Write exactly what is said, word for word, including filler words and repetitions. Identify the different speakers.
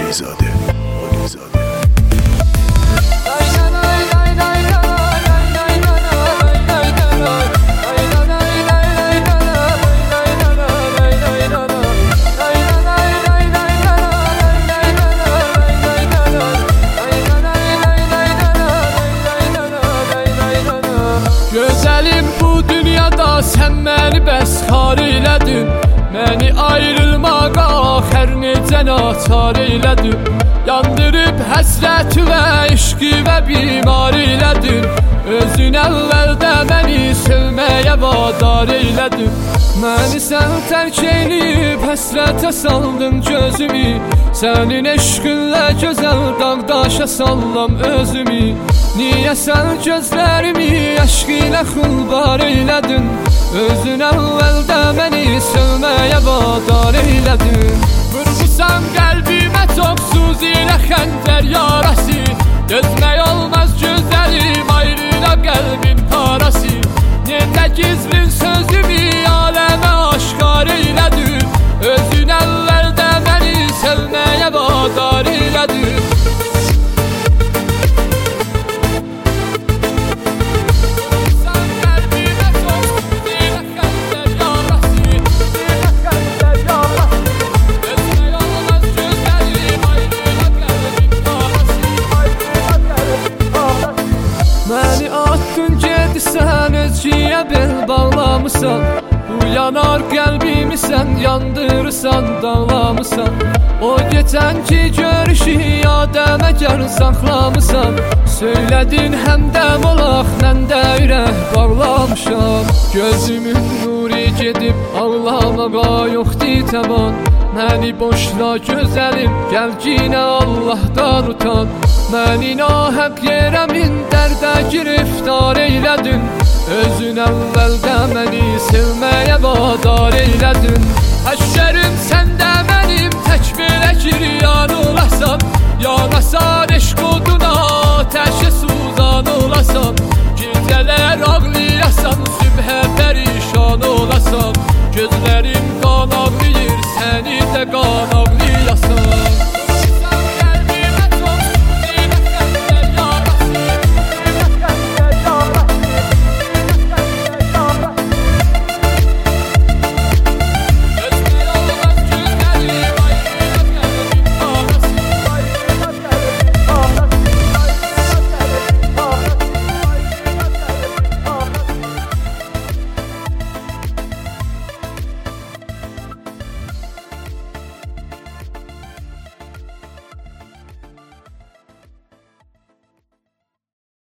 Speaker 1: Alizadə, Alizadə.
Speaker 2: Gözəlim bu dünyada sən məni bəsxar elədin, məni ayrılmağa hər necə naçar elədin, yandırıb həsrəti və işqi və bimar elədin, özün əvvəldə məni sevməyə vadar elədin. Məni sən tərk eləyib həsrətə saldın gözümü, sənin eşqinlə gözəl dağdaşa sallam özümü. Niyə sən gözlərimi eşq ilə xulbar elədin, özün əvvəldə məni sevməyə vadar elədin. Vurmusan qəlbimə çoxsuz ilə xəncər yarası, dözmək olmaz gözəlim ayrıla qəlbin parası. Necə gizlin sözümü aləmə aşkar elədin, özün əvvəldə məni sevməyə vadar elədin. Məni attın gedirsən, özgüyə bel bağlamısan, bu yanar qəlbimi sən yandırırsan, dağlamısan. O geçənki görüşü yadəmə gəl saxlamısan, söylədin həmdəm olaq, mən də ürək bağlamışam. Gözümün nuri gedib ağlamağa yoxdur təvan, məni boşla gözəlim, gəl yenə Allahdan utan. Məni nahəq yerə min dərdə giriftar eylədin, özün əvvəldə məni sevməyə vadar eylədin. Həşərim səndə mənim tək belə giryan olasan, yanasan eşq oduna təşə suzan olasan, gecələr ağlayasan, sübhə pərişan olasan, gözlərim qan ağlayır, səni də qan